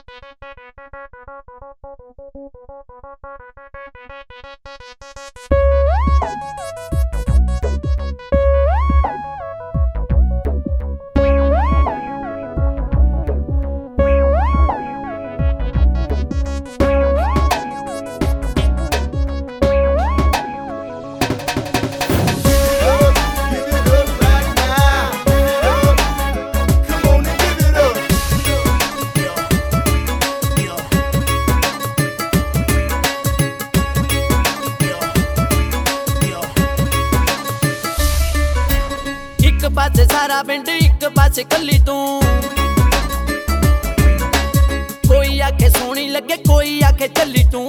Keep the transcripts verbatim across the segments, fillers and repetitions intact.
पासे सारा पिंड एक पासे कली तू कोई आखे सोहनी लगे कोई आखे चली तू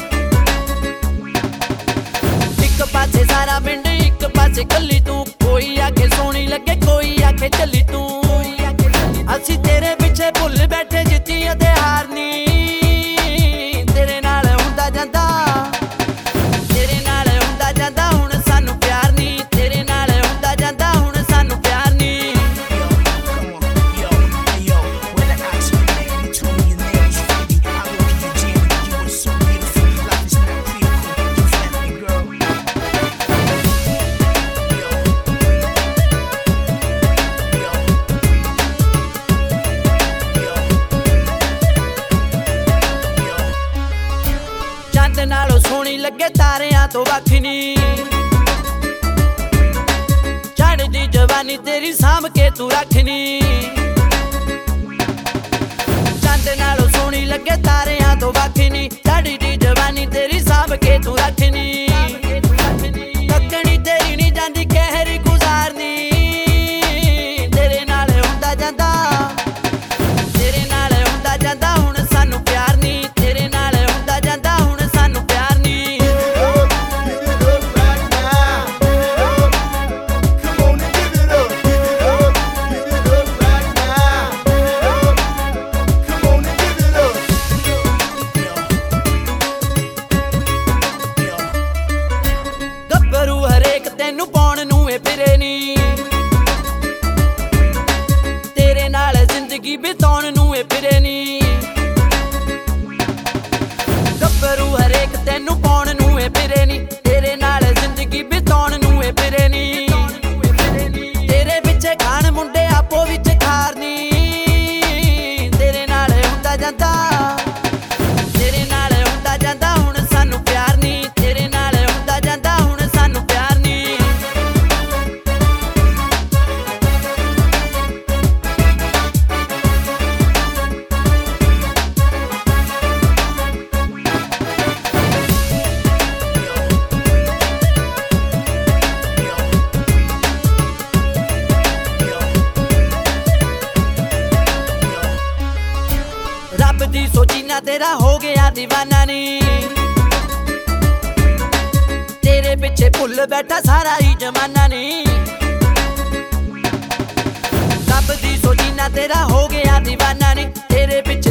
एक पासे सारा पिंड एक पासे कली तू कोई आखे सोहनी लगे कोई आखे चली तू असी तेरे पिछे भुल बैठे जित्तियां ते हारनी तेरे नाल हुंदा जांदा तेरे नाल हुंदा जांदा हुण सानू प्यार नी तेरे नाल हुंदा जांदा हुण नालों सोहनी लगे तारियां तो वख नी चढ़दी जवानी तेरी सांभ के तू रखनी चंद नालों सोहनी लगे तारियां तो वख नी चढ़दी जवानी तेरी सांभ के तू रखनी तकनी तेरी नी जांदी कहरी गुजारनी तेरे नाल हुंदा जांदा तेरे नाल हुंदा जांदा हुण सानू प्यार नी तेरे नाल हुंदा जांदा हुण सानू प्यार नी गब्बरू हरेक तैनू पाउण नू ए फिरे नी तेरे नाल जिंदगी बिताउण नू ए फिरे नी गब्बरू हरेक तैनू पाउण नू ए फिरे नी तेरे नाल जिंदगी बिताउण नू ए फिरे नी तेरे पिछे खान मुंडे आपो विच खारनी तेरे नाल हुंदा जांदा तेरे नाल हुंदा जांदा हुण सानू प्यार नी तेरे नाल हुंदा जांदा हुण सानू प्यार नी रब दी सोची ना तेरा हो गया दीवाना नी तेरे पिछे भुल बैठा सारा ही जमाना नी रब दी सोची ना तेरा हो गया दीवाना नी तेरे पिछे